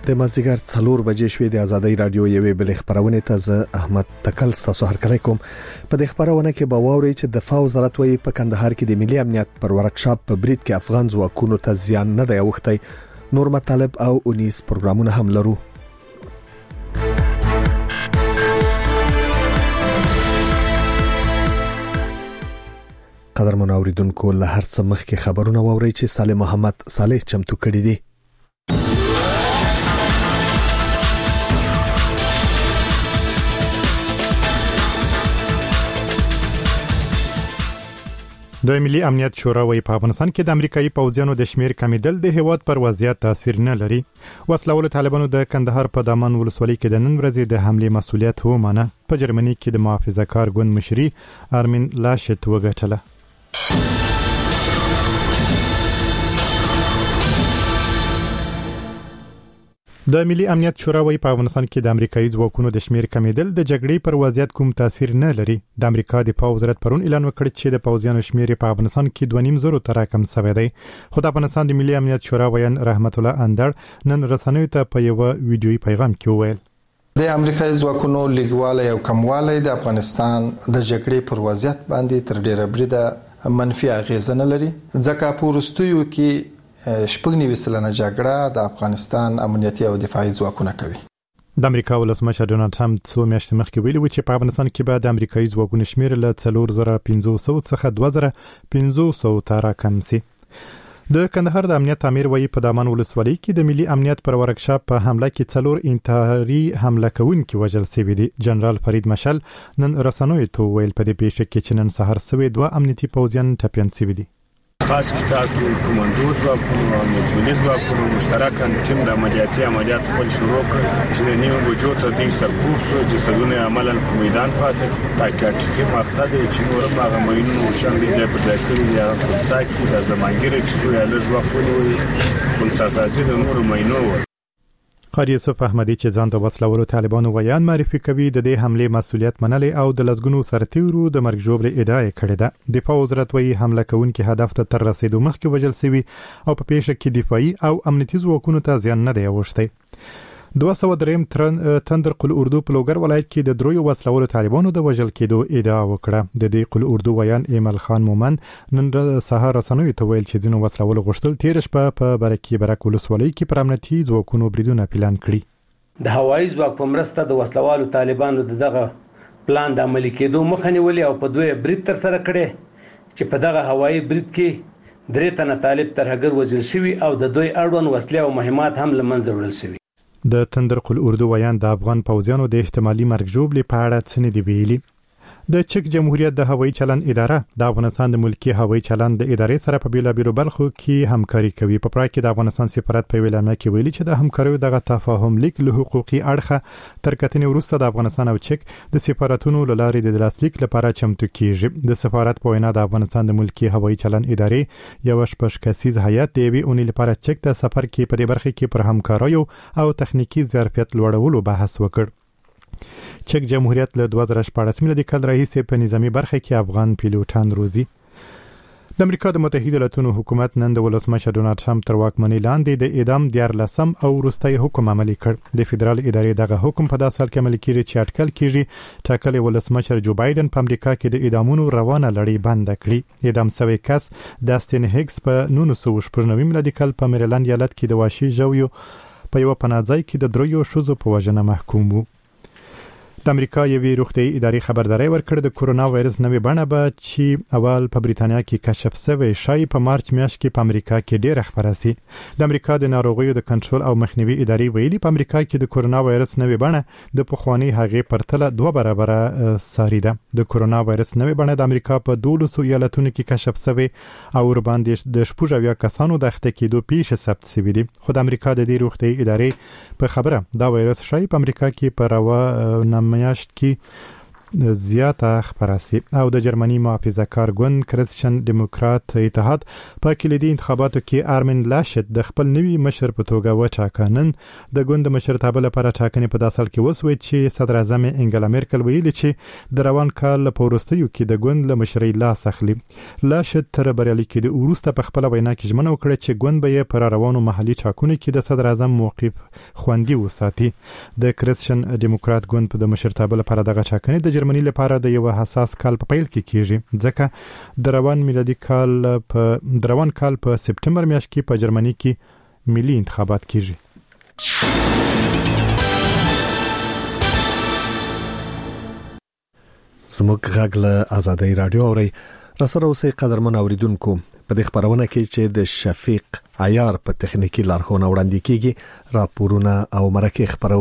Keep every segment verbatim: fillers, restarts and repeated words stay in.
د مازیګر څلور بجې شوې د آزادۍ رادیو یوې بل خبرونه ته زه احمد تکل تاسو هرکلی کوم. په دې خبرونه کې به واورئ چې دفاع وزارت وايي په کندهار کې د ملي امنیت پر ورکشاپ په برید کې افغان ځواکونو ته زیان نه دی اوښتی. نور مطالب او اونیس پروګرامونه هم لرو. قدرمن اوریدونکو له هر څه مخکې خبرونه واورئ چې صالح محمد صالح چمتو کړی دی. د ملي امنیت شورا وايي په افغانستان کې د امریکایي پوځیانو د شمیر کمیدل د هیواد پر وضعیت تاثیر نه لري. وسلوال طالبانو د کندهار په دامان ولسوالۍ کې د نن ورځې د حمله مسؤلیت ومنه. په جرمني کې د محافظه کار ګوند مشري ارمین لاشت وګټله. د ملي امنیت شورا وايي په افغانستان کې د امریکایي ځواکونو د شمیر کمیدل د جګړې پر وضعیت کوم تاثیر نه لري. د امریکا دفاع وزارت پرون اعلان وکړ چې د پوځیانو شمیر په افغانستان کې دوه نیم زره تر کم شوی دی. خو د افغانستان د ملي امنیت شورا ویان رحمت الله اندړ نن رسنیو ته په یو ویډیوي پیغام کې وویل د امریکایي ځواکونو لیګواله او کمواله د افغانستان د جګړې پر وضعیت باندې تر ډیره بریده منفي اغیزه نه لري. ځکه په ورستیو کې شپږ نیوي سلنه جګړه د افغانستان امنیتي او دفاعي ځواکونه کوي. د امریکا ولسمشر ډونالد ټرمپ څو میاشتې مخکې ویلي و چې په افغانستان کې به د امریکایي ځواکونو شمیر له څلور زره پنځه سوه څخه دوه زره پنځه سوه ته راکم شي. د کندهار د امنیت امیر وايي په دامان ولسوالۍ کې د ملي امنیت پر ورکشاپ په حمله کې څلور انتحاري حمله کوونکي وژل شوي دي. جنرال فرید مشل نن رسنیو ته ویل په دې پیښه کې چې نن سهار سوي دوه امنیتي پوځیان ټپیان شوي دي. خاص کتاب کوماندو ځواکونو او ملي ځواکونو مشترکاً ټیم د عملیاتي عملیات خپل شروع کړ چې نیو وجو ته د سرکوب سو جسدونه عملاً په میدان پاتې تاکید چې مقصد یې چې نور هغه مینو شان دي چې په داخلي یا ساکي د زمانګری چې یو لږ وخت ونیوي خو اساسي د نور مینو قاری یوسف احمدی چې ځان د وسلوالو طالبانو ویان معرفي کوي د دې حمله مسؤلیت منلي او د لزګونو سرتیرو د مرګ جوړې ادعا کړې ده. دفاع وزارت وايي حمله کوونکي هدف ته تر رسیدو مخکې وژل شوي او په پیښه کې دفاعي او امنیتي ځواکونو ته زیان نه دی اوښتی. دوه سوه دریم تندر قل اردو په لوګر ولایت کې د درویو وسلوالو طالبانو د وژل کېدو ادعا وکړه. د دې قل اردو ویان ایمل خان مومن نن سهار رسنیو ته ویل چې ځینو وسلوالو غوښتل تیر شپه په برکې برک ولسوالۍ کې پر امنیتي ځواکونو بریدونه پلان کړي. د هوایي ځواک په مرسته د وسلوالو طالبانو دغه پلان د عملي کېدو مخه نیولې او په دوی برید تر سره کړي چې په دغه هوایي برید کې درې تنه طالب ترهګر وژل شوي او د دوی اړوند وسلې او مهمات هم له منځه وړل شوي. د تندر قل اردو ویان د افغان پوځیانو د احتمالي مرګ ژوبلې په اړه څه نه دی ویلي. د چک جمهوریت د هوایي چلند اداره د افغانستان د ملکی هوایي چلند د ادارې سره په بیلابیلو برخو کې همکاري کوي. په پراخ کې د افغانستان سفارت په ویلامه کې ویلي چې د همکاریو دغه تفاهم لیک له حقوقي اړخه تر کتنې وروسته د افغانستان او چک د سفارتونو له لارې د لاسلیک لپاره چمتو کیږي. د سفارت په وینا د افغانستان د ملکی هوایي چلند ادارې یو شپږ کسیز هیئت د یوې اونۍ لپاره چک ته سفر کې په دې برخه کې پر همکاریو او تخنیکی ظرفیت لوړولو بحث وکړ. چک جمهوریت له دوه زره شپاړس میلادي کال راهیسې په نظامی برخه کې افغان پیلوټان روزي. د امریکا د متحده ایالاتونو حکومت نن د ولسمشر ډونالد ټرمپ تر واکمنۍ لاندې د اعدام دیارلسم او وروستي حکم عملي کړ. د فدرال ادارې دغه حکم په داسې حال کې عملي کیږي چې اټکل کیږي ټاکلي ولسمشر جو بایدن په امریکا کې د اعدامونو روانه لړۍ بند کړي. اعدام شوی کس داستین هیګز په نولس سوه شپږ نوي میلادي کال په میریلند ایالت کې د واشي ژویو په یو پناهځای کې د دریو ښځو په وژنه محکوم وو. د امریکا یوې روغتیايي ادارې خبرداري ورکړه د کورونا وایرس نوې بڼه به چې اول په بریتانیا کې کشف شوی شای په مارچ میاشت کې په امریکا کې ډېر خبره سي. د امریکا د ناروغیو د کنټرول او مخنیوي ادارې ویلي په امریکا کې د کورونا وایرس نوې بڼه د پخوانی هغې پرتله دوه برابره ساري ده. د کورونا وایرس نوې بڼه د امریکا په دولسو ایالتونو کې کشف شوی او ور باندې د شپږ اویا کسانو د اخته کېدو پیښې ثبت شوي دي. خو د امریکا د دې روغتیايي ادارې په خبره دا وایرس شای په امریکا کې په روا میاشت کې زیاته خبره سي. او د جرمني محافظه کار ګوند کریسچن دیموکرات اتحاد په کلیدي انتخاباتو کې آرمین لاشت د خپل نوي مشر په توګه وټاکنن. د ګوند مشرتابه لپاره ټاکنې په داسل کې وسوي چې صدر اعظم انګلا میرکل ویلي چې د روان کال په وروستیو کې د ګوند له مشرۍ لاس اخلي. لاشت تر بریالي کېدو وروسته په خپل وینا کې ژمنه وکړه چې ګوند به یې پر روانو محلي ټاکنو کې د صدر اعظم موقف خوندي وساتي. د کریسچن دیموکرات ګوند په د مشرتابه لپاره دغه ټاکنې د جرمني لپاره د یو حساس کال په پیل کې کیږي، ځکه د روان میلادي کال په د روان کال په سپټمبر میاشت کې په جرمني کې ملي انتخابات کیږي. زموږ غږ له آزادۍ رادیو اوري. راسره اوسئ قدرمن اوریدونکو. په دې خبرونه کې چې د شفیق عیار په تخنیکی لارښوونه وړاندې کیږي راپورونه او مرکه خبرو.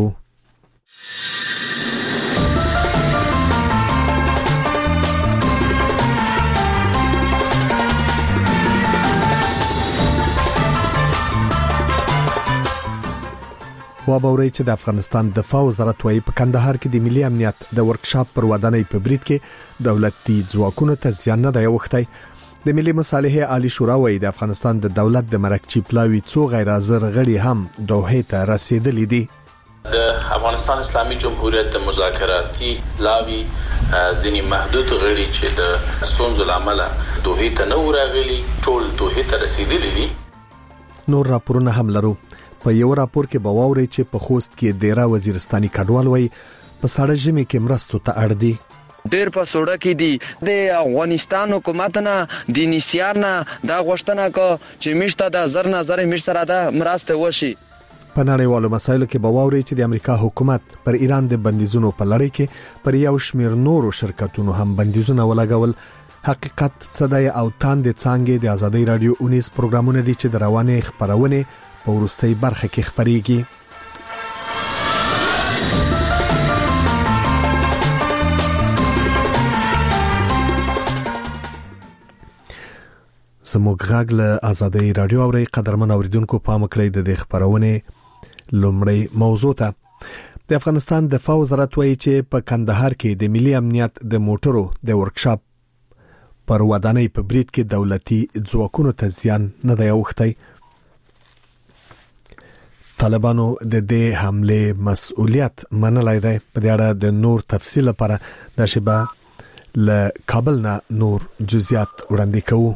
وابوري چې د افغانستان دفاع وزارت وايي په کندهار کې د ملي امنیت د ورکشاپ پر ودانۍ په برید کې دولتي ځواکونو ته زیان نه دی وختي. د ملي مصالحې عالی شورا وايي د افغانستان د دولت د مرکچی پلاوی څو غیر حاضر غړي هم دوحه ته رسیدلي دي. د افغانستان اسلامي جمهوریت د مذاکراتي لاوی ځینی محدود غړي چې د ستونزو لامل دوحه ته نه ورغلي ټول دوحه ته رسیدلي دي. نور راپورونه هم لرو. په یو راپور کې بواوري چې په خوست کې ډیرا وزیرستاني کډوال وای په ساړه ژمي کې مرستو ته اړ دي. ډیر په سوړه کې دي. د افغانستان حکومت نه د نسیار نه دا غوښتنه کو چې مشته د زر نظر مش سره د مرسته وشي. په نړیوالو مسایلو کې بواوري چې د امریکا حکومت پر ایران د بندیزونو په لړۍ کې پر یو شمیر نورو شرکتونو هم بندیزونه ولګول. حقیقت څه دی او تاند څنګه د آزادۍ رادیو اونیس پروګرامونه دي چې د روانې خبرونه په ورستۍ برخه کې خبريږي. زموږ غږ له آزادۍ رادیو اوري. قدرمن اوریدونکو پام کړئ د دې خبرونه لومړی موضوع ته. د افغانستان دفاع وزارت وايي چې په کندهار کې د ملي امنیت د موټرو د ورکشاپ پر ودانۍ په برید کې دولتي ځواکونو ته زیان نه دی اوښتی. طالبانو د دې حمله مسؤلیت منلای دی. په دې اړه د نور تفصیل لپاره د شبا ل کابل نه نور جزئیات وړاندې کوو.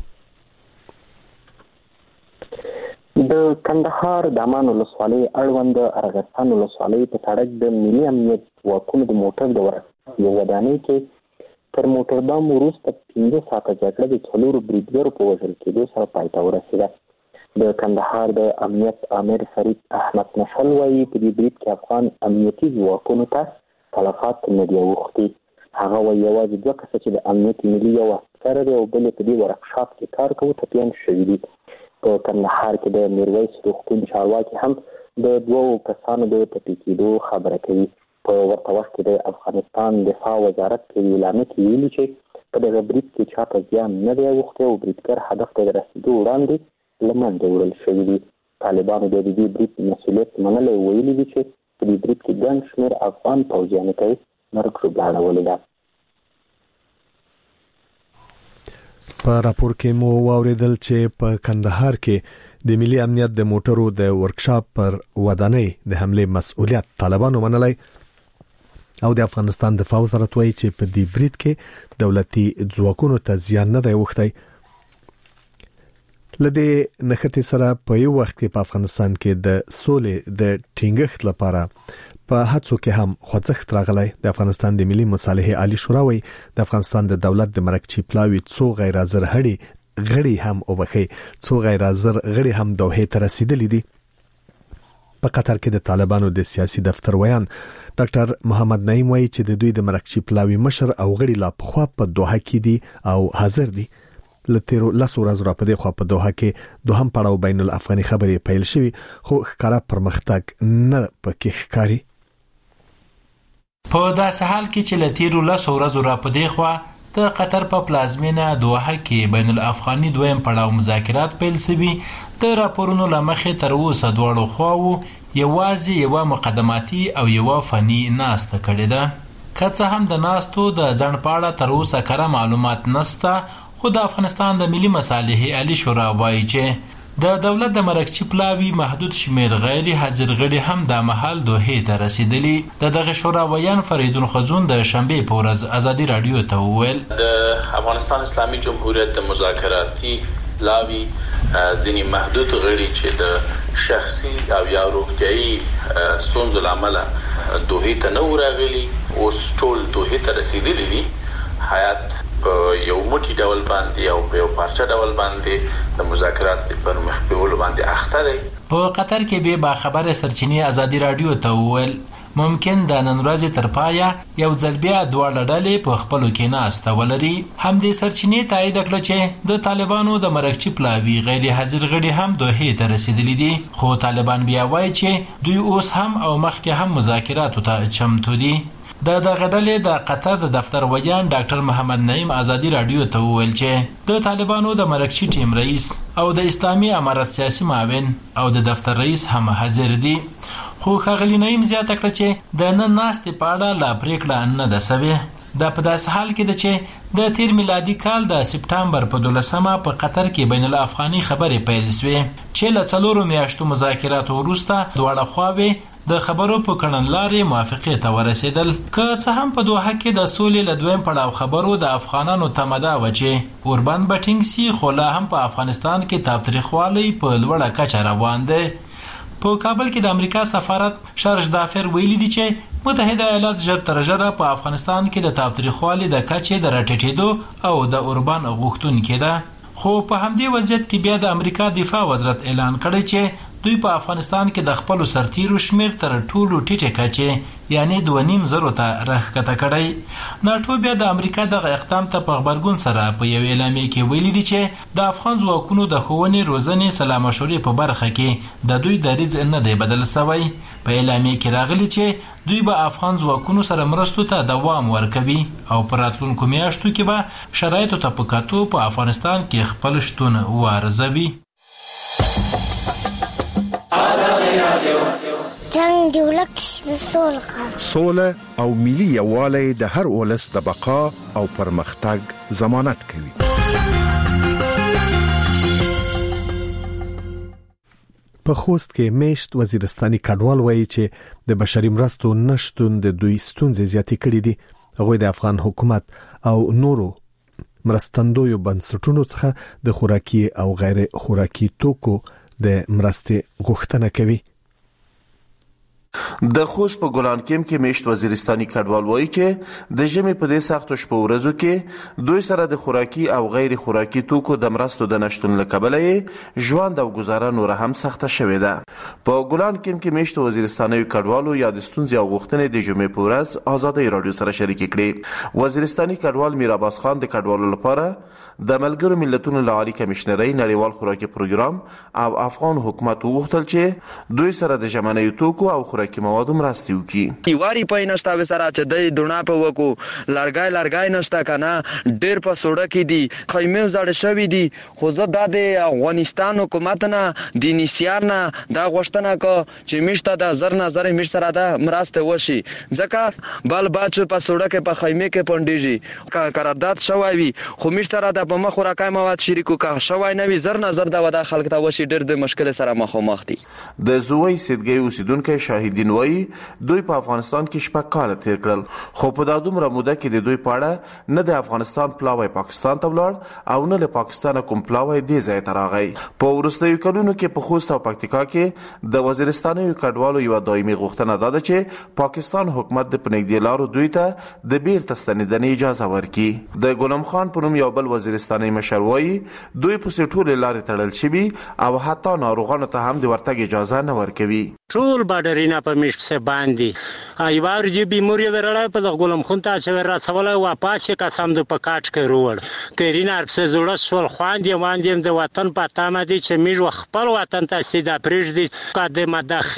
د کندهار د امان ولسوالۍ اړوند ارغستان ولسوالۍ په سړک د ملي امنیت واکونو د موټر د ورکړې یو ودانۍ کې تر موټر بم وروسته پنځه ساعته جګړه د څلورو بریدګرو په وژل کېدو سره پای ته ورسېده. د کندهار د امنیت امیر فرید احمد نشل وايي په دې برید کې افغان امنیتي ځواکونو ته تلفات نه دي اوښتي. هغه وايي یوازې دوه کسه چې د امنیت ملي یو عسکر دی او بل په دې ورکشاپ کې کار کوي ټپیان شوي دي. په کندهار کې د میرویس روغتون چارواکي هم د دوو کسانو د ټپي کېدو خبره کوي. په ورته وخت کې د افغانستان دفاع وزارت په اعلامیه کې ویلي چې په دغه برید کې چاته زیان نه دی اوښتی او بریدګر هدف ته د رسېدو وړاندې لمنځه وړل شوي دي. طالبانو د دې برید مسؤلیت منلی ویلي دي چې په دې برید کې ګڼ شمېر افغان پوځیانو ته یې مرګ ژوبله اړولې ده. په راپور کې مو واوریدل چې په کندهار کې د ملي امنیت د موټرو د ورکشاپ پر ودانۍ د حمله مسؤلیت طالبانو منلی او د افغانستان دفاع وزارت وايي چې په دې برید کې دولتي ځواکونو ته زیان نه دی اوښتی. لدې نخته سره په یو وخت کې په افغانستان کې د سولې د ټینګښت لپاره په هڅو کې هم خوځښت راغلی. د افغانستان د ملي مصالحې عالی شورا وايي د افغانستان د دولت د مرکچی پلاوی څو غیر حاضر هړي غړي هم او بخي څو غیر حاضر غړي هم دوحه ته رسیدلي دي. په قطر کې د طالبانو د سیاسي دفتر ویان ډاکټر محمد نعیم وايي چې د دوی د مرکچی پلاوی مشر او غړي لا په خوا په دوحه کې دي او حاضر دي. لتیرو لاسو راز را پدې خو په دوحه کې دوهم پړاو بین الافغاني خبرې پیل شوی خو ښکارا پرمختګ نه پکې ښکاری. په داسې حال کې چې لتیرو لاسو راز را پدې خو د قطر په پلازمینه دوحه کې بین الافغاني دویم پړاو مذاکرات پیل شوي. د راپورونو لمخې تر اوسه دواړو خواو یوازې یو مقدماتي او یو فني ناسته کړې ده. که څه هم د ناستو د ځنډ په اړه تر اوسه کره معلومات نشته، خو د افغانستان د ملي مصالحې عالي شورا وایي چې د دولت د مرکچی پلاوی محدود شمیر غیر حاضر غړي هم د مهال دوحې ته رسیدلی. د دغه شورا ویان فریدون خزون د شنبه په ورځ ازادي رادیو ته وویل د افغانستان اسلامي جمهوریت د مذاکراتي لاوی ځینې محدود غړي چې د شخصي او یا روغتیايي ستونزو لامل دوحې ته نه راغلي اوس ټول دوحې ته رسیدلی دي. حیات یو موټی ډول باندې او یو پارچه ډول باندې د مذاکرات پر مخ بیول باندې اخته دی. په قطر کې به با خبره سرچینی ازادي رادیو ته وویل ممکن د نن ورځې تر پایه یو ځل بیا دواړه ډلې په خپلو کې ناسته ولري. همدې سرچینې تایید کړه چې د طالبانو د مرکچی پلاوی غیر حاضر غړي هم دوحې ته رسیدلي دي، خو طالبان بیا وایي چې دوی اوس هم او مخکې هم مذاکراتو ته چمتو دي. د دغه ډلې د قطر د دفتر ویان ډاکټر محمد نعیم ازادي رادیو ته وویل چې د طالبانو د مرکچی ټیم رئیس او د اسلامي امارت سیاسي معاون او د دفتر رئیس هم حاضر دي، خو ښاغلي نعیم زیاته کړه چې د نن ناستې په اړه لا پریکړه نه ده سوې. دا په داسې حال کې ده چې د تیر میلادي کال د سپټمبر په دولسمه په قطر کې بین الافغاني خبرې پیل شوې چې له څلورو میاشتو مذاکراتو وروسته دواړه خواوې د خبرو په کړنلارې موافقې ته ورسېدل. که څه هم په دوحه کې د سولې له دویم پړاو خبرو د افغانانو تمه دا وه چې اوربند به ټینګ سي، خو لا هم په افغانستان کې تاوتریخوالی په لوړه کچه روان دی. په کابل کې د امریکا سفارت شارج دافر ویلي دي چې متحده ایالات ژر تر ژره په افغانستان کې د تاوتریخوالي د کچې د راټیټېدو او د اوربند غوښتونکې ده. خو په همدې وضعیت کې بیا د امریکا دفاع وزارت اعلان کړی چې دوی په افغانستان کې د خپلو سرتیرو شمیر تر ټولو ټیټه کچې یعنی دوه نیم زرو ته راښکته کړی. ناټو بیا د امریکا دغه اقدام ته په غبرګون سره په یو اعلامیه کې ویلي دي چې د افغان ځواکونو د ښوونې روزنې سلامشورې په برخه کې د دوی دریځ نه دی بدل شوی. په اعلامیه کې راغلي چې دوی به افغان ځواکونو سره مرستو ته دوام ورکوي او په راتلونکو میاشتو کې به شرایطو ته په کتو په افغانستان کې خپل شتون وارزوي. جنگ دی ولک سوله سوله او ملي یووالی د هر ولس د بقا او پرمختګ ضمانت کوي. په خوست کې میشت وزیرستاني کډوال وایي چې د بشري مرستو نشټون د دوی ستونزې زیاتې کړې دي. هغوی د افغان حکومت او نورو مرستندویو بنسټونو څخه د خوراکي او غیر خوراکي توکو د مرستې غوښتنه کوي. د خوست په ګلان کیم کې میشت وزیرستاني کډوال وایي چې د ژمي په دې سختو شپو ورځو کې دوی سره د خوراکي او غیر خوراکي توکو د مرستو د نشټون له کبله یې ژوند او ګزاره نور هم سخته شوې ده. په ګلان کیم کې میشت وزیرستاني کډوالو یا د ستونزې او غوښتنې د ژمي په ورځ ازادي رادیو سره شریک کړي. وزیرستاني کډوال میر عباس خان د کډوالو لپاره د ملګرو ملتونو له عالی کمشنرۍ نړیوال خوراکي پروګرام او افغان حکومت وغوښتل چې دوی سره د ژمنیو توکو او خوراکي موادو مرستې وکړي. یواري پای نشته وسره چې د دونه په وکو لړګای لړګای نشته کنه ډېر په سوډه کې دي خیمه زړه شوی دي. خو زه د افغانستان حکومت نه د نسیار نه دا غوښتنه کو چې مشته د زر نظر مش سره د مرسته وشي ځکه بل باچو په سوډه کې په خیمه کې پونډيږي قرارداد شوی وي خو مشته را د په مخ راکای مواد شریکو کا شوی نه وي زر نظر د ودا خلک ته وشي ډېر د مشکل سره مخامخ دي. د زوی سیدګي اوسیدونکو شاهدین وایي دوی په افغانستان کې شپږ کال تیر کړل خو په دا دومره موده کې د دوی پاړه نه د افغانستان پلاوی پاکستان ته ولاړ او نه له پاکستان کوم پلاوی دی ځای ته راغی. په وروستیو کلونو کې په خوست او پکتیکا کې د وزیرستاني کډوالو یو دایمي غوښتنه ده چې پاکستان حکومت د پنځګي لارو دوی ته د بیرته ستنېدنې اجازه ورکړي. د غلام خان په نوم یو بل وزیرستاني مشر وایي دوی په ټولې لارې تړل شوي او حتی ناروغانو ته هم د ورتګ اجازه نه ورکوي. ټول بادرینه په مش سے باندې ایوار جی بیموري ورړای په غلام خون ته چې را سواله وا پاسه قسم د پکاټ کې روړ کرینا په زړه سول خوان دی باندې د وطن پتا ما دي چې میږ خپل وطن ته سیده پرېږ دي قدمه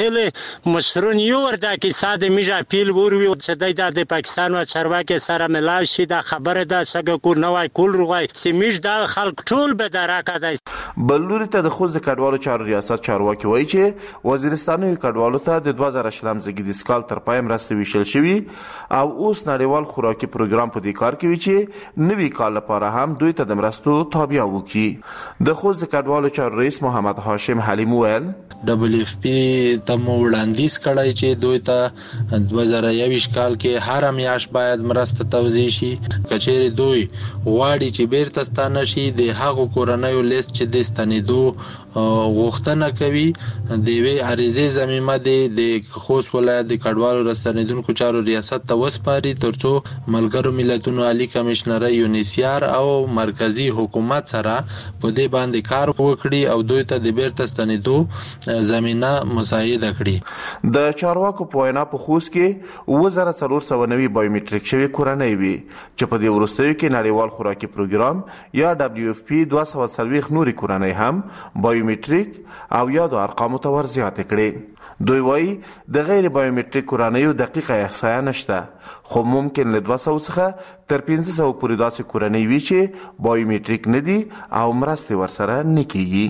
داخله مشرون یو وردا کې ساده میږ پیل وروي چې د پاکستان او چرواکي سره ملال شي دا خبره ده چې کو نوای کول روغای چې میږ د خلک ټول به دراکه ده. بلوري ته د خوځ کډوالو چارو ریاست چارواکي وایي چې وزیرستاني کډوالو ته د دوه زره شلم زېږدیز کال تر پای مرستې ویشل شوي او اوس نړیوال خوراکي پروګرام په دې کار کوي چې نوي کال لپاره هم دوی ته د مرستو تابع وکړي. د خوست د کډوالو چارو رئیس محمد هاشم حلیم وویل ډبلیو اف پی ته مو وړاندیز کړی چې دوی ته دوه زره یوویشت کال کې هر میاشت باید مرسته توزیع شي. کچېرې دوی غواړي چې بیرته ستانه شي د هغو کورنیو لیست چې د ستنېدو غوښتنه کوي د یوې عریضې ضمیمه دی د خوست ولایت د کډوالو راستنېدونکو چارو ریاست ته وسپاري ترڅو ملګرو ملتونو عالی کمشنرۍ یونیسیار او مرکزی حکومت سره په دې باندې کار وکړي او دوی ته د بیرته ستنېدو زمینه مساعده کړي. د چارواکو په وینا په خوست کې اووه زره څلور سوه نوي بایومټریک شوي کورنۍ وي چې په دې وروستیو کې نړیوال خوراکي پروګرام یا ډبلیو اف پی دوه سوه څلوېښت نورې کورنۍ هم بایومټریک او یادو ارقامو ته ور زیاتې کړې. دوی وایي د غیر بایومټریک کورنیو دقیقه احصایه نشته خو ممکن له دوه سوه څخه تر پنځه سوه پورې داسې کورنۍ وي چې بایومټریک نه دي او مرستې ورسره نه کیږي.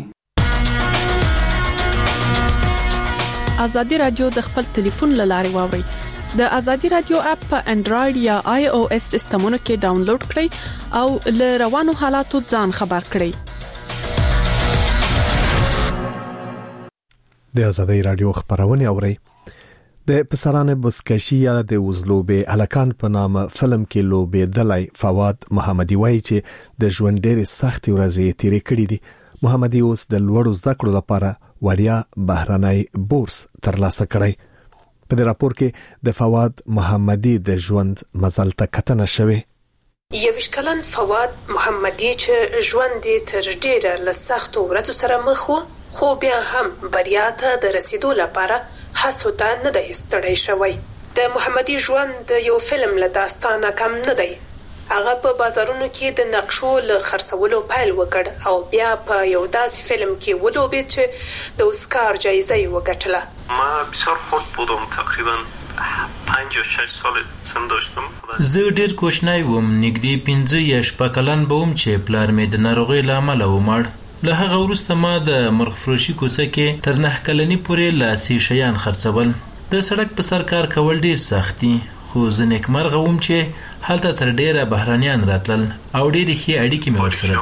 ازادي رادیو د خپل ټلیفون له لارې واوري. د ازادي رادیو اپ په انډراید یا آی او اس سیستمونو کې ډاونلوډ کړئ او له روانو حالاتو ځان خبر کړئ. د ازادي رادیو خبرونه اورئ. د پسرانه بسکشي یا د وزلوبې الکان په نامه فلم کې لوبې دلای فواد محمدي وایي چې د ژوند ډېر سخت ورځې تیرې کړې دي. محمدي اوس د لوړو زده کړو لپاره وړیا بهرنۍ بورس ترلاسه کړی. په دې راپور کې د فواد محمدي د ژوند مزل ته کتنه شوې. یویش کلن فواد محمدي چې ژوند یې تر ډېره له سختو ورځو سره مخ و خو بیا هم بریا ته د رسیدو لپاره هڅو ته نه دی ستړی شوی. د محمدي ژوند یو فلم له داستانه کم نه دی. هغه په بازارونو کې د نقشو له خرڅولو پیل وکړ او بیا په یو داسې فیلم کې ولوبید چې د اسکار جایزه یې وګټله. ما بسیار خرد بودم، تقریبا پنج یا شش سال سن داشتم. زه ډیر کوچنی وم، نږدې پنځه یا شپږ کلن به وم چې پلار مې د ناروغۍ له امله ومړ. له هغه وروسته ما د مرغفروشي کوڅه کې تر نه کلنۍ پورې لاسي شیان خرڅول. د سړک په سر کار کول ډیر سخت دي خو زه نیکمرغه وم چې هلته تر ډیره بهرانیان راتلل او ډیرې ښې اړیکې مې ورسره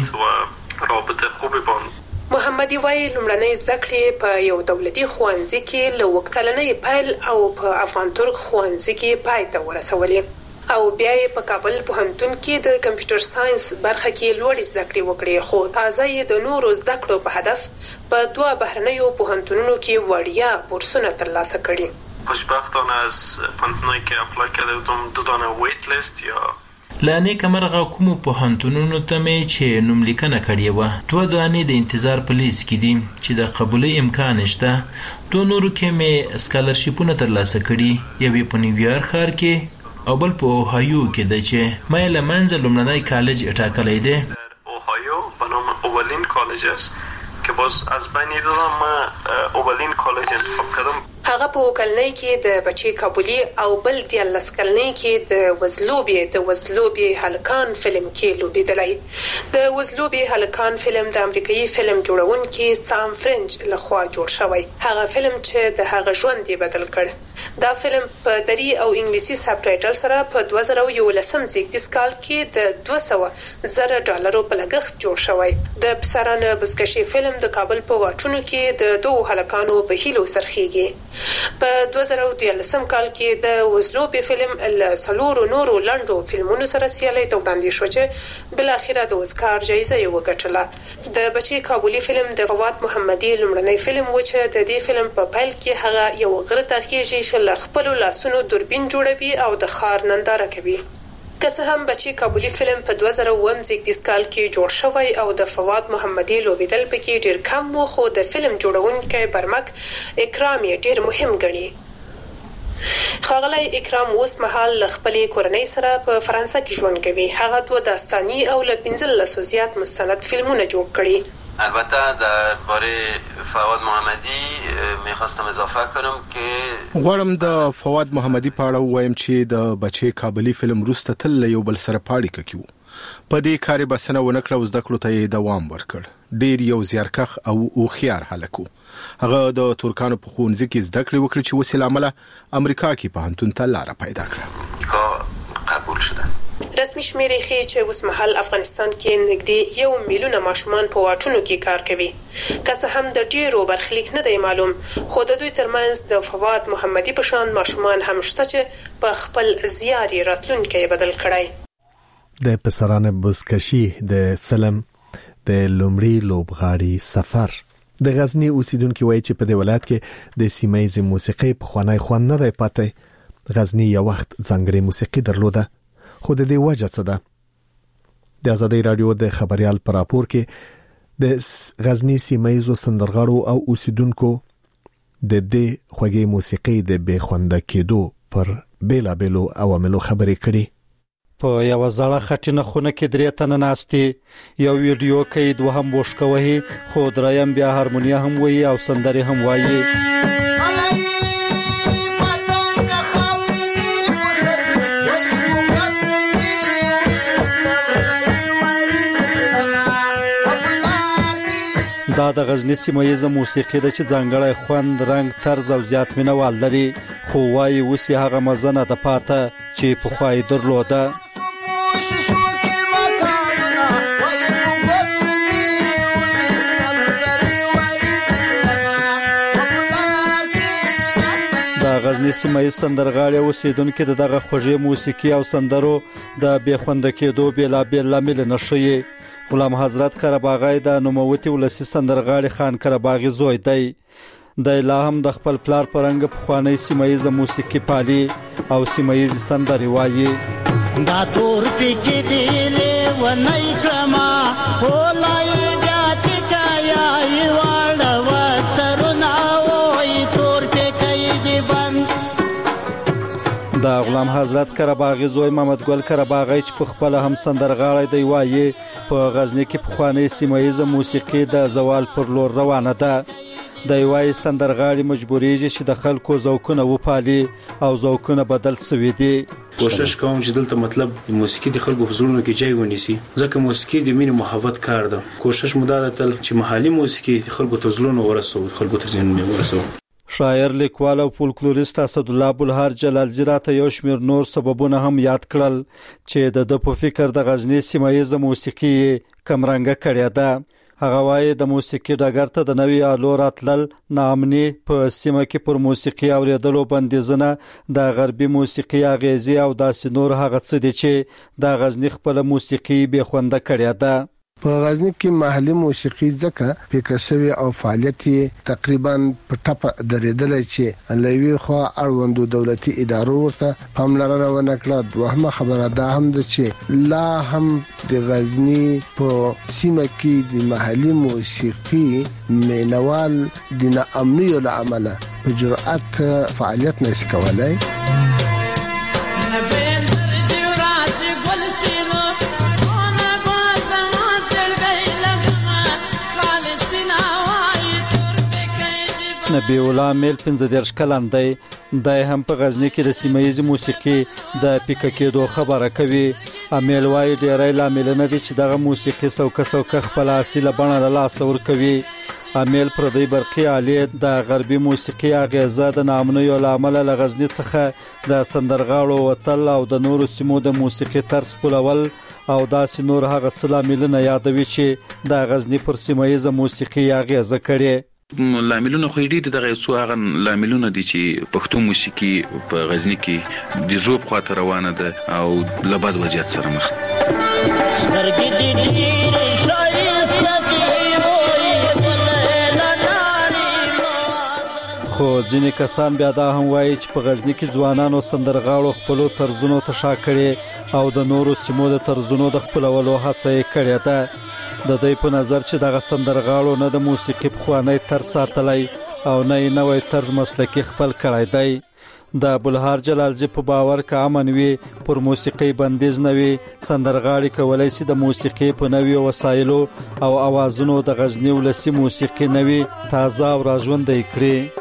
درلودې. رابطه خوبی باند. محمدي وایي لومړنۍ زده کړې په یو دولتي ښوونځي کې له اووه کلنۍ پیل او په افغان ترک ښوونځي کې پای ته ورسولې او بیا یې په کابل پوهنتون کې د کمپیوټر ساينس برخه کې لوړې زده کړې وکړې خو تازه یې د نورو زده کړو په هدف په دوه بهرنیو پوهنتونونو کې وړیا بورسونه ترلاسه کړي. خوشبختانه از پوهنتونایی که اپلای کرده بودم دو دانه ویت لیست یا له نیکمرغه کومو پوهنتونونو ته مې چې نوملیکنه کړې وه دوه دانې د انتظار په لیست کې دي چې د قبولۍ امکان شته. دوه نورو کې مې سکالرشیپونه ترلاسه کړي، یو یې په نیویارک ښار کې او بل په اوهایو کې ده چې ما یې له منځه لومړنی کالج ټاکلی دی. اوهایو به نام اوولین کالج است که باز از بین دادم ما اوولین کالج انتخاب کردم. هغه په وکلنۍ کې د بچي کابلی او بل دیارلس کلنۍ کې د وزلوبې د وزلوبې هلکان فلم کې لوبېدلی. د وزلوبې هلکان فلم د امریکایي فلم جوړونکي سام فرنج لخوا جوړ شوی. هغه فلم چې د هغه ژوند یې بدل کړ. دا فلم په دری او انګلیسي سب ټایټل سره په دوه زره یولسم زېږدیز کال کې د دوه سوه زره ډالرو په لګښت جوړ شوی. د پسرانه بزکشي فلم د کابل په واټونو کې د دوه هلکانو په هیلو سرخیږي. په دوه زره دیارلسم کال کې د وزلوبې فلم له څلورو نورو لنډو فلمونو سره سیالۍ ته وړاندې شو چې بالاخره د اسکار جایزه یې وګټله. د بچي کابلی فلم د فواد محمدي لومړنی فلم و چې د دې فلم په پیل کې هغه یو غره ته خېږي چې له خپلو لاسونو دوربین جوړوي او د ښار ننداره کوي. که څه هم بچي کابلی فلم په دوه زره اووم زېږدیز کال کې جوړ شوی او د فواد محمدي لوبېدل پکې ډېر کم و خو د فلم جوړونکی برمک اکرام یې ډېر مهم ګڼي. ښاغلی اکرام اوس مهال له خپلې کورنۍ سره په فرانسه کې ژوند کوي. هغه دوه داستاني او له پنځلسو زیات مستند فلمونه جوړ کړي. البته درباره فواد محمدی میخواستم اضافه کنم که غواړم د فواد محمدی په اړه وایم چې د بچي کابلی فلم روسته تل یو بل سره پاړی کوي په دې کار بسنه ونکړه او زده کړو ته دوام ورکړ. ډیر یو زیارکخ او اوخيار هلکو. هغه د ترکانو په ښوونځي کې زده کړې وکړې چې وسیله عمله امریکا کې پوهنتون ته لار پیدا کړه. قبول شدم. رسمي شمیرې ښیي چې اوس مهال افغانستان کې نږدې یو میلیونه ماشومان په واټونو کې کار کوي. که څه هم د ډیرو برخلیک نه دی معلوم، خو د دوی ترمنځ د فواد محمدي په شان ماشومان هم شته چې په خپل زیار یې راتلونکی بدل کړی. د پسرانه بزکشي د فلم د لومړي لوبغاړي سفر د غزنی اوسیدونکو وایي چې په دې ولایت کې د سیمایي موسیقي په خوانای خوان نه دی پاتې. غزنی یو وخت ځانګړي موسیقي درلوده، خو د دې وجه څه ده؟ د آزادۍ رادیو د خبريال پر راپور کې د غزنی سیمایي سندرغاړو او اوسیدونکو د دې خوږې موسیقي د بېخونده کېدو پر بیلا بیلو عواملو خبرې کړي. په یو زړه خټینه خونه کې درې تنه ناستي، یو ویډیو کې دوهم بوشکوي، خو دریم بیا هارمونیا هم وایي او سندري هم وایي. دا د غزنی سیمایي موسیقي د چې ځانګړی خوند، رنگ، طرز او زیات مینوال لري، خو وایي اوس هغه مزه نه ده پاته چې پخوای درلوده. د غزنی سیمایي سندرغاړي اوسیدونکو د دغه خوږې موسیقي او سندرو د بېخونده کېدو بېلابېل لامل نشي. غلام حضرت قرهباغی د نوموتي ولسی سندرغاړي خان قرهباغی زوی دی. د لا هم د خپل پلار پرنګ په خواني سیمایي موسیقي پالي او سیمایي سندري وایي. دا تور پکې دی له ونای کما هولای بیا تکایا یوال وسرنا وای تور پکې دی بند. د غلام حضرت قرهباغی زوی محمد ګل قرهباغی چې په خپل هم سندرغاړي دی وایي په غزنی کې په خواني سیمایي موسیقي د زوال پر لور روانه ده. د یوای سندرغاړي مجبورېږي چې د خلکو ذوقونه وپالي او ذوقونه بدل سوي دي. کوشش کوم چې دلته مطلب موسیقي د خلکو حضورونو کې ځای ونیسي، ځکه موسیقي د مینې محبت کار ده. کوشش مو دا ده چې محلي موسیقي خلکو ته زلون ورسو، خلکو ته ځین ورسو. شاعر، لیکوال او فولکلوریست اسد الله بلهار جلال زیرات یو شمیر نور سببونه هم یاد کړل چې د په فکر د غزنی سیمایي موسیقي کمرنګه کړې ده. هغه وایي د موسیقي ډګر ته د نوي آلو راتلل نامني په سیمه کې پر موسیقي اوریدلو بندیزونه د غربي موسیقي اغیزي او داسې نور هغه څه دي چې د غزنی خپل موسیقي به خونده کړې ده. په غزنی کې محلي موسیقي ځکه پیکسوي او فعالیت تقریبا په ټاپه درېدل چې لوی خو اړوندو دولتي ادارو ورته پاملرنه ونکړه. دوهمه خبره دا هم ده چې لا هم د غزنی په سیمه کې د محلي موسیقي مینوال د ناامنیو له امله په جرأت فعالیت نشي کولای. نبی الله میل پنځه دیرش کلن دی. د هم په غزنی کې د سیمایي موسیقي د پیکه کېدو خبره کوي. امیل وایي ډېرای لامل نه دي چې دغه موسیقي څوک څوک خپل اصلي بڼه له لاس ور کوي. امیل پردی برقي آلي د غربي موسیقي اغیزه د نامنوي لامل له غزنی څخه د سندرغاړو وتل او د نورو سیمو د موسیقي طرز خپلول او داسې نور هغه څه لاملونه یادوي چې د غزنی پر سیمایي موسیقي اغیزه کړي. لاملونه خو دې دغه څو هغه لاملونه دي چې پښتو موسیقي په غزنی کې د زوب خاطر روانه ده او لبد وضعیت سره مخ خو ځینې کسان بیا دا هم وایي چې په غزنی کې ځوانانو سندرغاړو خپل طرزونو ته شا کړي او د نورو سیمو د طرزونو د خپلولو هڅه یې کړې ده. د دوی په نظر چې دغه سندرغاړو نه د موسیقي په خوانی تر ساتلای او نه نوې طرز مسلکی خپل کړای دی. د بلهار جلالزی په باور کا امن وی پر موسیقي بندیز نوي سندرغاړي کولای شي د موسیقي په نوي وسایلو او اوازونو د غزنی ولسی موسیقي نوي تازه او راژوندې کړي.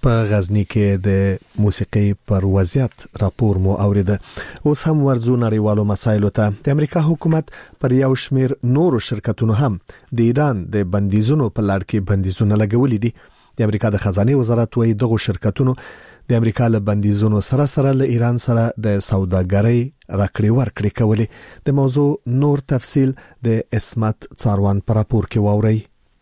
په غزنی کې د موسیقي پر وضعیت راپور مو اوریده. اوس هم ورزو نړیوالو مسایلو ته. د امریکا حکومت پر یو شمیر نورو شرکتونو هم د ایران د بندیزونو په لړ کې بندیزونه لګولې دي. د امریکا د خزانه وزارت وايي دغه شرکتونو د امریکا له بندیزونو سره سره له ایران سره د سوداګرۍ راکړې ورکړې کولې. د موضوع نور تفصيل د اسمت څاروان پر راپور کې واوري.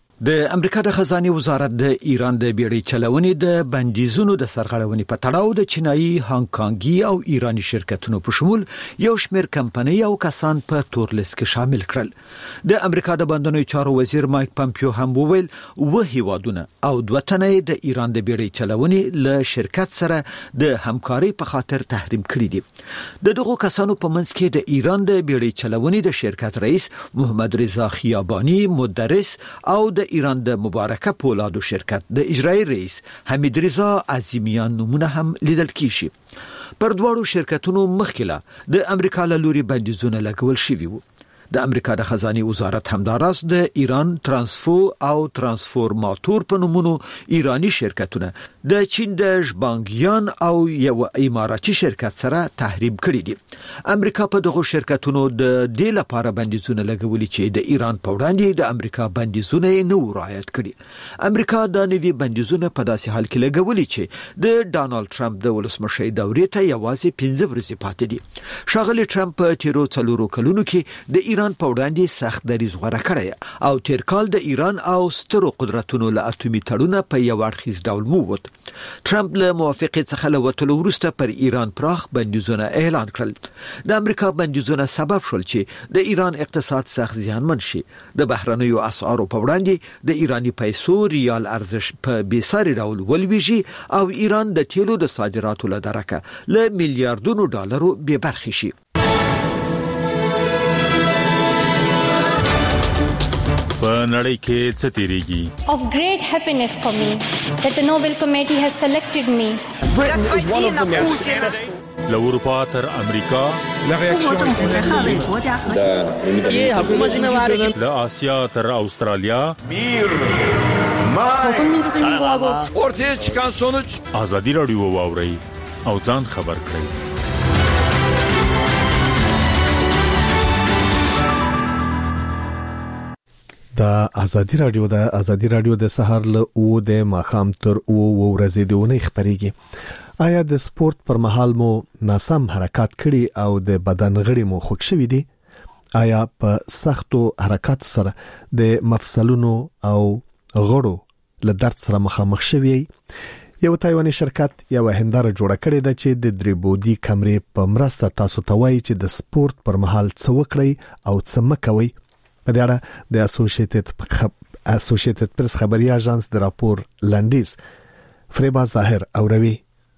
د امریکا د خزانه وزارت د ایران د بیړۍ چلونې د بندیزونو د سرغړونې په تړاو د چینایي، هانګ کانګي او ایرانی شرکتونو په شمول یو شمېر کمپنۍ او کسان په تور لیست کې شامل کړل. د امریکا د بندونو چارو وزیر مایک پامپیو هم وویل و هیوادونه او دوه تنه د ایران د بیړۍ چلونې له شرکت سره د همکاري په خاطر تحریم کړی دي. د دغو کسانو په منځ کې د ایران د بیړۍ چلونې د شرکت رئیس محمد رضا خیابانی مدرس او د ایران د مبارکه پولادو شرکت د اجرایی رئیس حمید رضا عظیمیان نمونه هم لیدل کیږي. پر دواړو شرکتونو مخکله د امریکا له لوري بندیزونه لګول شوي وو. د امریکا د خزانه وزارت همداراز د ایران ترانسفو او ترانسفورماتور په نومونو ایرانی شرکتونه د چین د ژبانګیان او یو اماراتي شرکت سره تحریم کړی دي. امریکا په دغه شرکتونو د دې لپاره بندیزونه لګولي چې د ایران په وړاندې د امریکا بندیزونه نه رعایت کړي. امریکا د نوي بندیزونه په داسې حال کې لګولي چې د ډانلډ ټرمپ د ولسمشي دورې ته یوازې پنځه ورځې پاتې دي. ښاغلي ټرمپ په تیرو څلورو کلونو کې د ایران په وړاندې سخت دریځ غوره کړی او تیر کال د ایران او سترو قدرتونو له اټومي تړونه په یو اړخیز ډول مووت. ټرمپ له موافقې څخه له وټلو وروسته پر ایران پراخ بندیزونه اعلان کړل. د امریکا بندیزونه سبب شول چې د ایران اقتصاد سخت زیانمن شي. د بهرنیو اسعارو په وړاندې د ایرانی پیسو ریال ارزش په بیساري ډول ولويږي او ایران د تیلو د صادراتو له درکه له میلیارډونو ډالرو بې برخې شي. په نړۍ کې څه تیریږي؟ Of great happiness for me that the Nobel Committee has selected me. Britain is one of the most له اروپا تر امریکا له آسیا تر استرالیا ortaya çıkan sonuç ازادي رادیو واوري او ځان خبر کړئ. د ازادي رادیو د ازادي رادیو د سحر له او د ماخام تر او ورځې دونه خبريږي. آیا د سپورت پر مهال مو ناسم حرکت کړي او د بدن غړي مو خوښ شوي دي؟ آیا په سختو حرکت سره د مفصلونو او غړو له درد سره مخامخ شوي؟ یو تایواني شرکت یو هنداره جوړه کړې ده چې د دربودي کمرې په مرسته تاسو ته وایي چې د سپورت پر مهال څه وکړئ او څه مکوئ. په دې اړه د اسوسییټډ اسوسییټډ پریس خبري اژانس د راپور لنډیز فریبا ظاهر اوروي.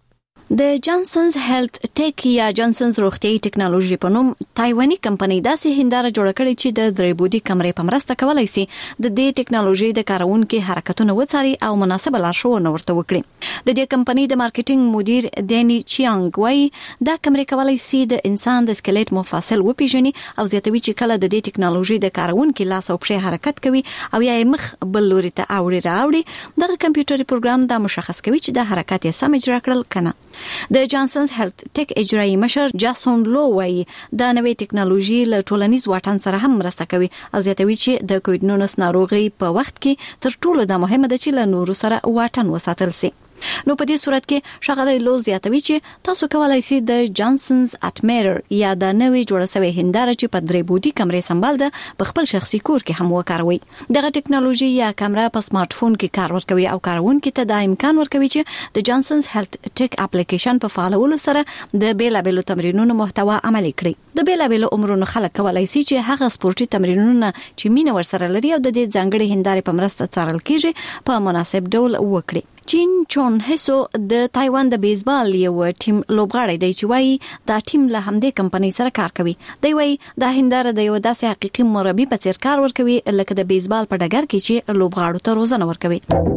د جانسنز هیلث ټیک یا جانسنز روغتيایي ټیکنالوژي په نوم تایواني کمپنی داسې هنداره جوړه کړې چې د دربودي کمرې په مرسته کولای شي د دې ټیکنالوژي د کارونکو حرکتونه وڅاري او مناسب لارښوونه ورته وکړي. د دې کمپنی د مارکیټینګ مدیر دینی چیانګ وای دا کمرې کولای شي د انسان د سکلیټ مفاصل وپیژني او زیاتوي چې کله د دې ټیکنالوژي د کارونکو لاس او پښې حرکت کوي او یا مخ بل لوري ته اوړي راوړي دغه کمپیوټري پروګرام دا مشخص کوي چې د حرکت یې سم اجرا کړل کنه. د جانسنز هیلث ټیک اجرایی مشر جاسون لو وای دا نوې ټیکنالوژي له ټولنیز واټن سره هم مرسته کوي او زیاتوي چې د کووډ نولس ناروغي په وخت کې تر ټولو د مهمه ده چې له نورو سره واټن وساتل شي. نو په دې صورت کې شغله لو زیاتوي چې تاسو کولای شئ د جانسنز اټمیرر یا د نوې جوړه شوی هنداره چې په درې بودی کمرې سمبال ده په خپل شخصي کور کې هم وکاروي. دغه ټیکنالوژي یا کمره په سمارټ فون کې کار ورکوي او کارونکو ته د امکان ورکوي چې د جانسنز هیلث ټیک اپلیکیشن په فعالولو سره د بیلابېلو تمرینونو محتوا عملي کړي. د بیلابېلو عمرونو خلک کولای شي چې هغه سپورتي تمرینونه چې مینه ورسره لري او د دې ځانګړي هندارې په مرسته څارل کیږي په مناسب ډول وکړي. چین چون هسو د تایوان د بیسبال یو ټیم لوبغاړی دی چې وایي دا ټیم له همدې کمپنۍ سره کار کوي. دی وایي دا هنداره د یو داسې حقيقي مربي په څیر کار ورکوي لکه د بیسبال په ډګر کې چې لوبغاړو ته روزنه ورکوي.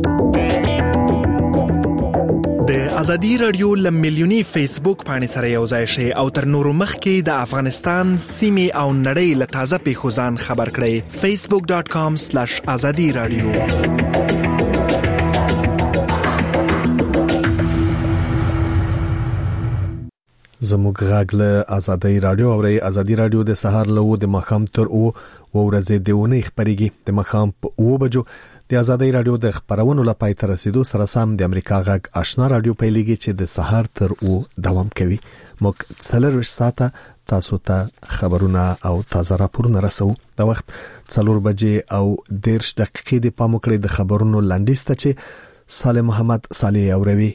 د ازادي رادیو ل ملیونی فیسبوک باندې سره یو ځای شي او تر نورو مخکې د افغانستان سیمه او نړۍ له تازه پیښو ځان خبر کړئ. facebook dot com slash azadi radio زموږ غږ له ازادي رادیو او ری ازادي رادیو د سهار له د مخام تر او ورځې د ونې خبريږي د مخام په او بجو د ازادي رادیو د خبرونو لپاره تر رسیدو سره سم د امریکا غږ آشنا رادیو پیلېږي چې د سهار تر او دوام کوي. موږ څلور ساعته تاسو ته خبرونه او تازه راپورونه رسو. د وخت څلور بجې او دیرش دقیقې د پاموکړې د خبرونو لاندیسته چې صالح محمد صالح اوروي.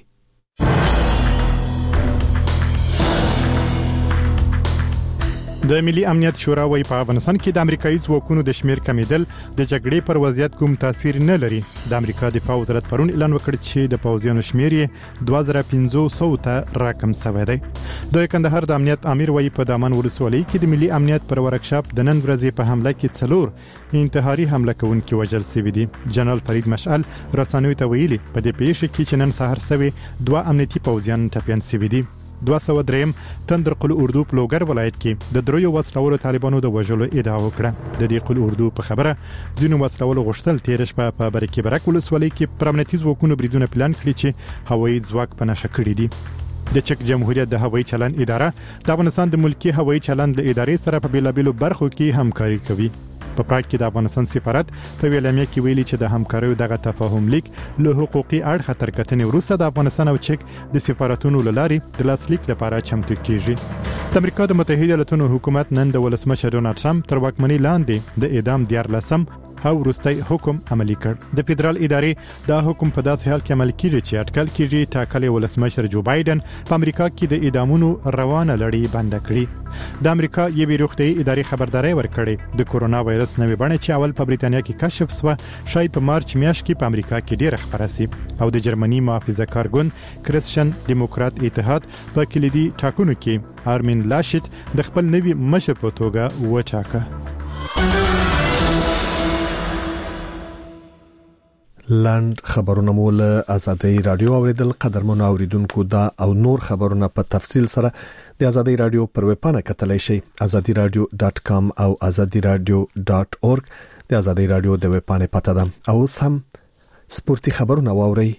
د ملي امنیت شورا وايي په افغانستان کې د امریکایي ځواکونو د شمیر کمیدل د جګړې پر وضعیت کوم تاثیر نه لري. د امریکا دفاع وزارت پرون اعلان وکړ چې د پوځیانو شمیر یې دوه زره پنځه سوه ته راکم شوی دی. د کندهار د امنیت امیر وايي په دامن ولسوالۍ کې د ملي امنیت پر ورکشاپ د نن ورځې په حمله کې څلور انتحاري حمله کوونکي وژل شوي دي. جنرال فرید مشعل رسنیو ته ویلي په دې پیښه کې چې نن سهار سوي دوه امنیتي پوځیان ټپیان شوي دي. دوه سوه دریم تندر قل اردو په لوګر ولایت کې د دریو وسلوالو طالبانو د وژلو ادعا وکړه. د دې قل اردو په خبره ځینو وسلوالو غوښتل تیر شپه په برکې برک ولسوالۍ کې پرامنیتي ځواکونو بریدونه پلان کړی چې هوایي ځواک په نشه کړی دي. د چک جمهوریت د هوایي چلند اداره د افغانستان د ملکی هوایي چلند له ادارې سره په بیلابیلو برخو کې همکاري کوي. په پراګ کې د افغانستان سفارت په ویلامیا کې ویلي چې د همکاریو دغه تفاهم لیک له حقوقي اړخه تر کتنې وروسته د افغانستان او چک د سفارتونو لارې د لاسلیک لپاره چمتو کیږي. د امریکا د متحده ایالاتونو حکومت نن د ولسمشر ډونالد ټرمپ تر واکمنۍ لاندې د اعدام دیارلسم او وروستي حکم عملی کړ. د فدرال ادارې دا حکم په داسې حال کې عمل کیږي چې اټکل کیږي ټاکلې ولسمشر جو بایدن په امریکا کې د اعدامونو روانه لړۍ بند کړي. د امریکا یوې روغتیايي ادارې خبرداري ورکړې د کورونا وایرس نوې بڼه چې اول په بریتانیا کې کشف شوه شاید په مارچ میاشت کې په امریکا کې ډیره خبره شي. او د جرمني محافظه کار ګوند کریسچن دیموکرات اتحاد په کلیدي ټاکنو کې آرمین لاشت د خپل نوي مشر په توګه وټاکه. لاند خبرونه مول ازادي رادیو اوریدل قدرمن اوریدونکو دا او نور خبرونه په تفصیل سره د ازادي رادیو پر ویب پاڼه کتلای شئ azadi radio dot com او azadi radio dot org د ازادي رادیو د ویب پاڼې پته ده. او سم سپورتي خبرونه واوري.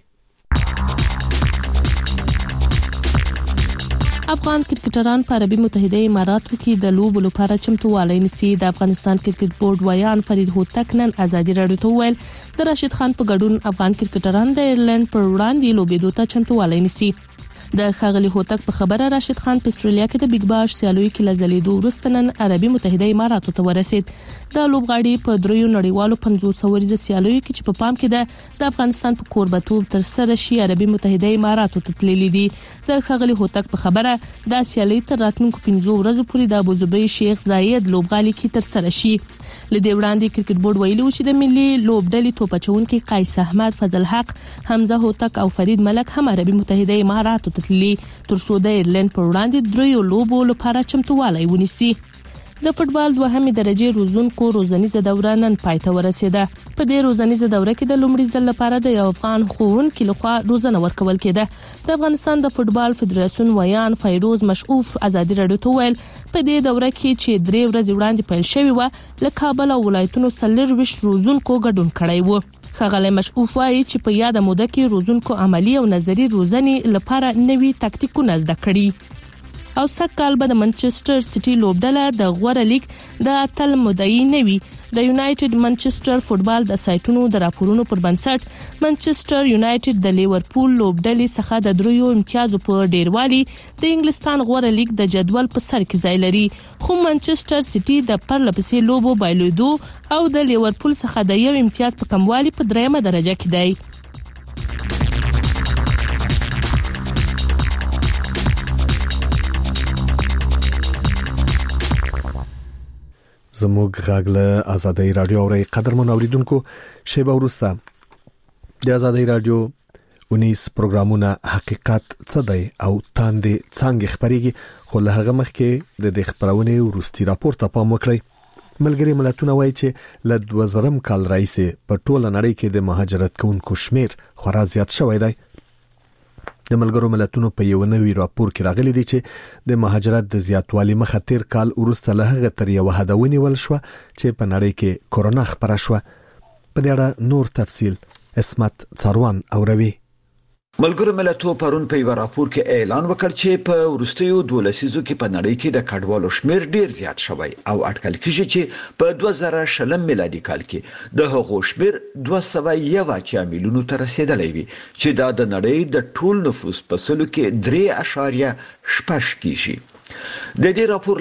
افغان کرکټران په عربي متحده اماراتو کې د لوبو لپاره چمتووالی نیسي. د افغانستان کرکټ بورډ ویان فرید هوتک نن ازادي رادیو ته ویل د راشد خان په ګډون افغان کرکټران د ایرلند پر وړاندې لوبېدو ته چمتووالی نیسي. د خاغلی هوتک په خبره راشد خان په استرالیا کې د بیگ باش سیالوي کې لزلیدو وروسته نن عربي متحده اماراتو ته ورسید. د لوبغاړي په دریو نړیوالو پنځوس ورځې سیالوي کې چې په پام کې ده د افغانستان په کوربتوب تر سره شي عربي متحده اماراتو ته تللی دي. د خاغلی هوتک په خبره د سیالي تر راتلونکو پنځو ورځې پورې د ابوظبي شیخ زاید لوبغالي کې تر سره شي. لدې وړاندې کرکټ بورډ ویلي و چې د ملي لوبډلې توپچونکي قیس احمد فضل حق حمزه هوتک او فرید ملک هم عربي متحده اماراتو تللی ترڅو د ایرلند پر وړاندې دریو لوبو لپاره چمتووالی ونیسي. د فوتبال دوهمې درجه روزونکو روزنیزه دوره نن پای ته ورسیده. په دې روزنیزه دوره کې د لومړي ځل لپاره د یو افغان ښوونکي لخوا روزنه ورکول کېده. د افغانستان د فوتبال فدراسیون ویان فیروز مشعوف ازادي رادیو ته ویل په دې دوره کې چې درې ورځې وړاندې پیل شوې و له کابل او ولایتونو څلور ویشت روزونکو ګډون کړی و. خغلی مشعوف وایي چې په یاده موده کې روزونکو عملی او نظری روزنې لپاره نوي تاکتیکونه زده کړي. او سکهال به د منچستر سټي لوبډله د غوړه لیګ د اتل مدعي نوي. د یونایټډ منچستر فوتبال د سایټونو د راپورونو پر بنسټ منچستر یونایټډ د لیورپول لوبډلې څخه د دریو امتیازو په ډیروالي د انګلستان غوړه لیګ د جدول په سر کې ځای لري. خو منچستر سټي د پرلپسې لوبو بایلودو او د لیورپول څخه د یو امتیاز په کموالي په دریمه درجه کې دی. زموږ غږ له ازادي رادیو اوري قدرمن اوریدونکو شیبه ورسته د ازادي رادیو ونیس پروګرامونه حقیقت څه دی او تاندې څنګه خبريږي. خو له هغه مخکې د دې خبرونه ورستي راپور ته پام وکړئ. ملګری ملتونه وایي چې ل دوه زره کال راځي په ټوله نړۍ کې د مهاجرت کوونکو شمیر خورا زیات شوی دی. د ملګرو ملتونو په یو نوي راپور کې راغلي دي چې د مهاجرت د زیاتوالي مخه تیر کال وروسته له هغه تر یو حد ونیول شو چې په نړۍ کې کورونا خبره شو. په دې اړه نور تفصيل اسمت څاروان اوروي. ملګرو ملتونو پرون په یو راپور کې اعلان وکړ چې په ورستیو دوه لسیزو کې په نړۍ کې د کډوالو شمیر ډیر زیات شوی او اټکل کیږي چې په دوه زره شلم میلادي کال کې د هغو شمیر دوه سوه یو اتیا میلیونو ته رسیدلی وي چې دا د نړۍ د ټول نفوس په سلو کې درې اعشاریه شپږ کیږي. د دې راپور